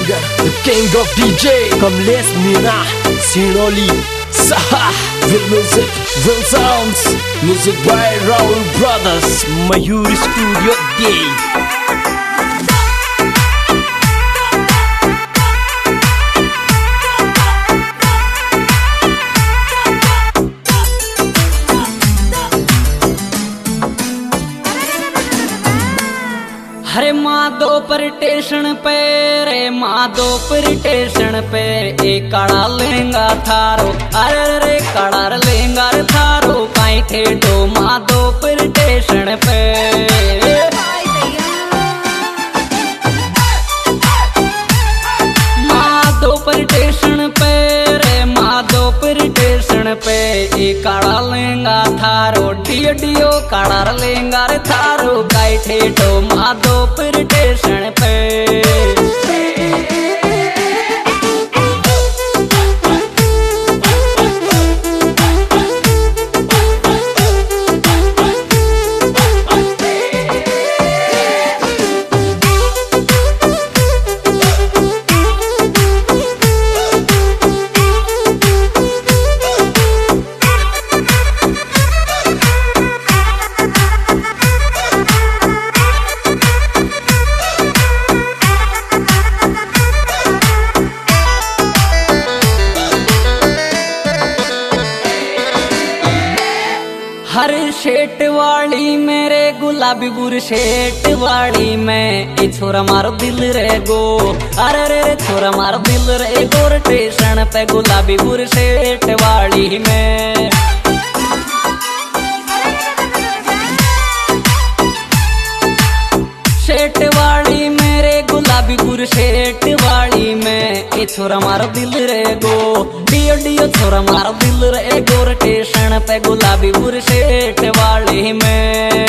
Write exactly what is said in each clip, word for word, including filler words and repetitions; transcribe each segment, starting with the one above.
singer, the king of D J, Kamlesh Meena, Sinoli, Saha, Will Music, Will Sounds, music by Rahul Brothers, Mayur Studio Day. हरे Madhopur station पे रे Madhopur station पे एक काड़ा लहंगा थारो, अरे रे काड़ा लहंगा थारो काई ठेठो माधोपुर स्टेशन पे। माधोपुर स्टेशन पे रे माधोपुर स्टेशन पे एक काड़ा लहंगा थारो, डियो डियो काड़ा लहंगा थारो काई ठेठो माधोपुर स्टेशन पे। हर शेट वाली मेरे गुलाबी बुर शेट वाली में ए छोरा मारो दिल रे गो, अरे रे छोरा मारो दिल रे गो स्टेशन पे गुलाबी बुर शेट वाली में। शेट वाली मेरे गुलाबी बुर शेट वाली में ए छोरा मारो दिल रे गो, डियो डियो छोरा मारो दिल रे गो स्टेशन पे गुलाबी बुर शेट वाली में।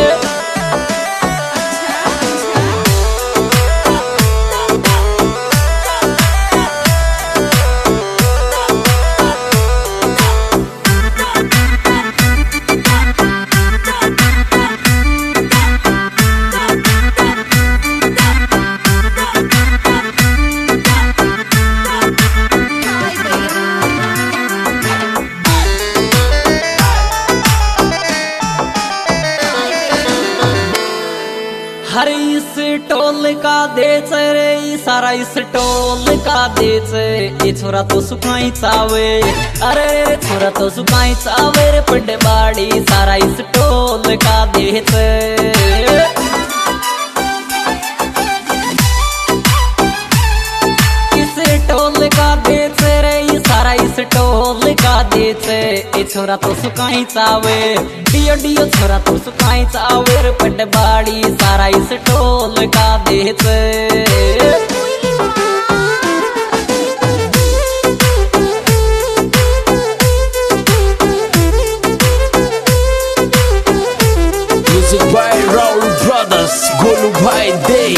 हर इस टोल का देच रे सारा इस टोल का देच ये छोरा तो सुखाई चावे, अरे रे छोरा तो सुखाई चावे रे पड्डे बाड़ी सारा इस टोल का देच। इस टोल का देच रे सारा इस टोल का देच ए छोरा तो सुखाई चावे, डियो डियो छोरा तो सुखाई चावे रे पड्डे बाड़ी सारा इस टोल का देच। Music by Rahul Brothers, Golu Bhai Day.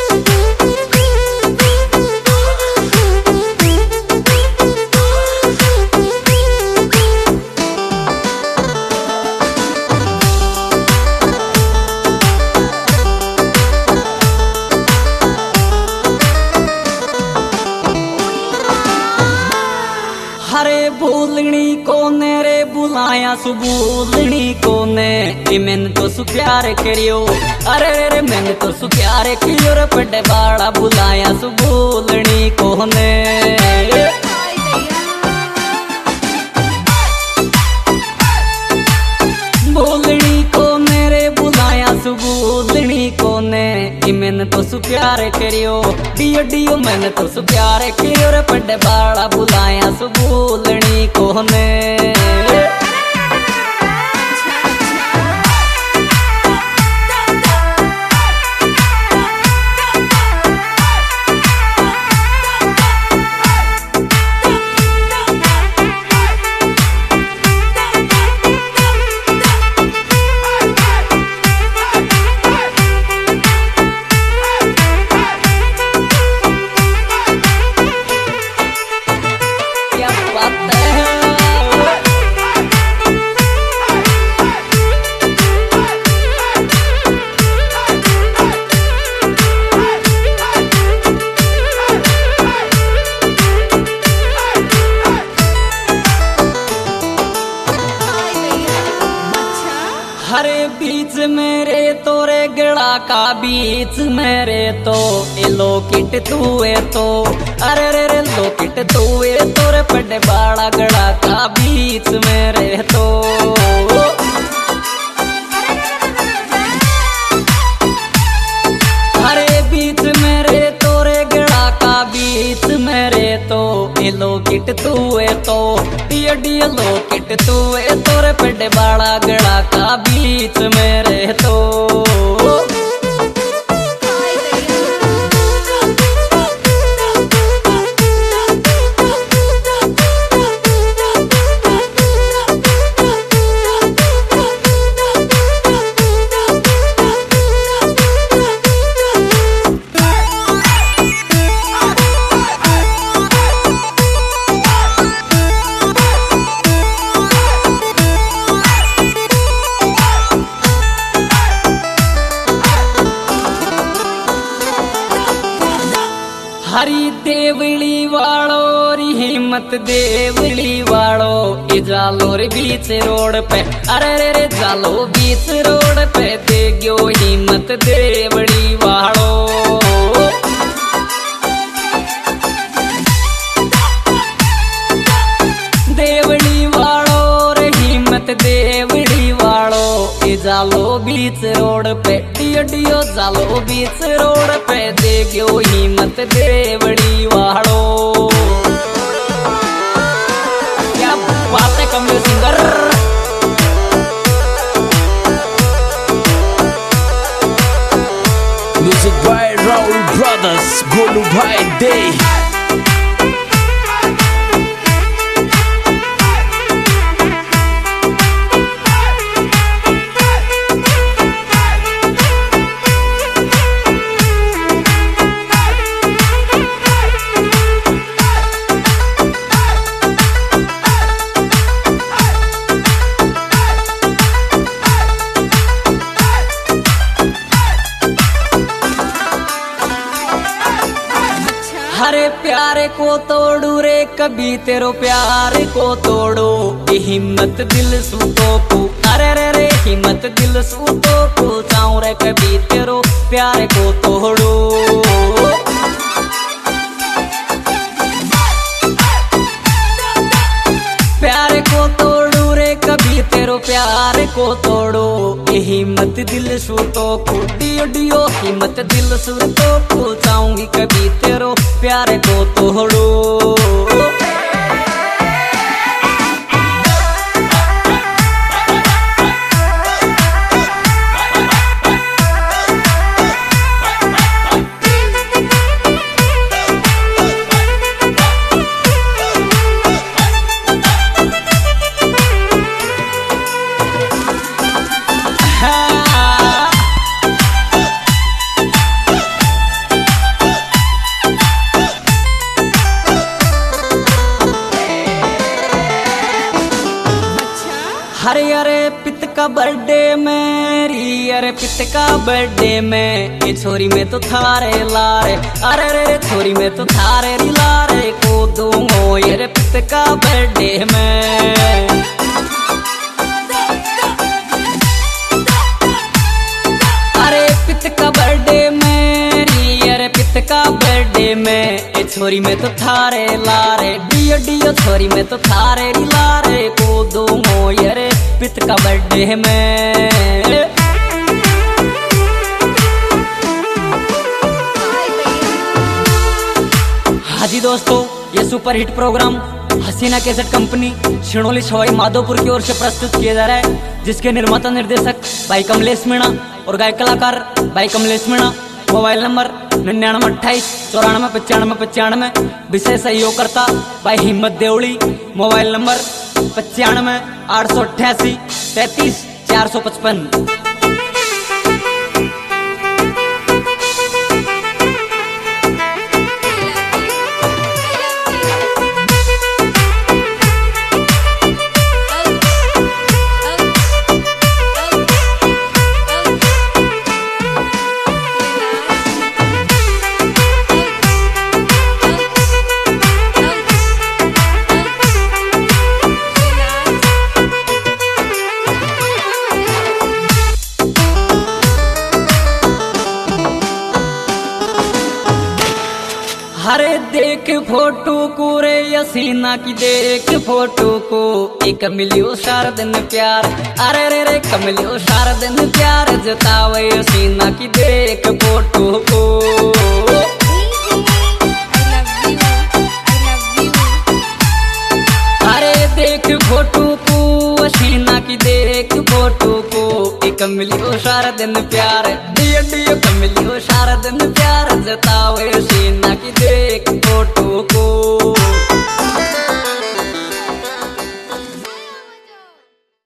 हरे भूलनी को ने रे बुलाया सु भूलनी को ने कि मैंने तो सु प्यार करियो, अरे रे मैंने तो सु प्यार करियो रे पड्डे बाड़ा बुलाया सु भूलनी को ने। भूलनी को ने रे बुलाया सु भूलनी को ने कि मैंने तो सु प्यार करियो, डियो डियो मैंने तो सु प्यार करियो रे पड्डे बाड़ा बुलाया सु भूलनी को ने। क्या बात है। बाड़ा का बीच मेरे तो ए लोकिट तुए तो अरे रे रे लोकिट तुए तोरे पड़े बाड़ा गड़ा का बीच मेरे तो अरे बीच मेरे तोरे गड़ा का बीच मेरे तो ए लोकिट तुए तो डिय डिय लोकिट तुए तोरे पड़े बाड़ा गड़ा का बीच मेरे तो हरी देवली वालो री हिम्मत देवली वालो ए जालो रे बीच रोड पे अरे रे रे जालो बीच रोड पे दे गयो हिम्मत देवली वालो देवली वालो रे हिम्मत देवली वालो ए जालो बीच रोड पे डियो डियो जालो बीच रोड पे दे गयो हिम्मत देवड़ी वालो क्या बात है Kamal singer music by Rahul brothers Golu भाई दे हरे प्यारे को तोड़ू रे कभी तेरो प्यार को तोड़ो ये हिम्मत दिल सूतो को अरे रे रे हिम्मत दिल सूतो को चाहूं रे कभी तेरो प्यार को तोड़ो प्यार को तोड़ू रे कभी तेरो प्यार को तोड़ो ये हिम्मत दिल सूतो को डियो डियो हिम्मत दिल सूतो को चाहूंगी कभी तेरो प्यार को तोड़ो हरे अरे पित का बर्थडे मेरी अरे पित का बर्थडे में ये छोरी में तो थारे लारे अरे रे छोरी में तो थारे री लारे को दूंगो ये पित का बर्थडे में अरे पित का बर्थडे मेरी अरे पित का बर्थडे में ए छोरी में तो थारे लारे डियो डियो छोरी में तो थारे री लारे को दूंगो ये पित का बर्थडे में हाँ जी दोस्तों ये super hit programme Haseena cassette company Shinoli Sawai Madhopur की ओर से प्रस्तुत किया जा रहा है जिसके निर्माता निर्देशक भाई कमलेश मीणा और गायक कलाकार भाई कमलेश मीणा मोबाइल नंबर निन्यानवे अट्ठाईस चौरानवे पचानवे पचानवे विशेष सहयोगकर्ता भाई हिम्मत देवड़ी मोबाइल नंबर पचानवे आठ सौ अट्ठासी तैतीस चार सौ पचपन। अरे देख फोटो को रे यसीना की देख फोटो को एक मिलियो सार दिन प्यार। अरे रे रे कमिलियो सार दिन प्यार जतावे यसीना की देख फोटो को। अरे देख फोटो को हसीना की देख फोटो को एक मिलियो सारा दिन प्यार। डियो डियो कमिलियो सारा दिन प्यार जतावे हसीना की देख फोटो को।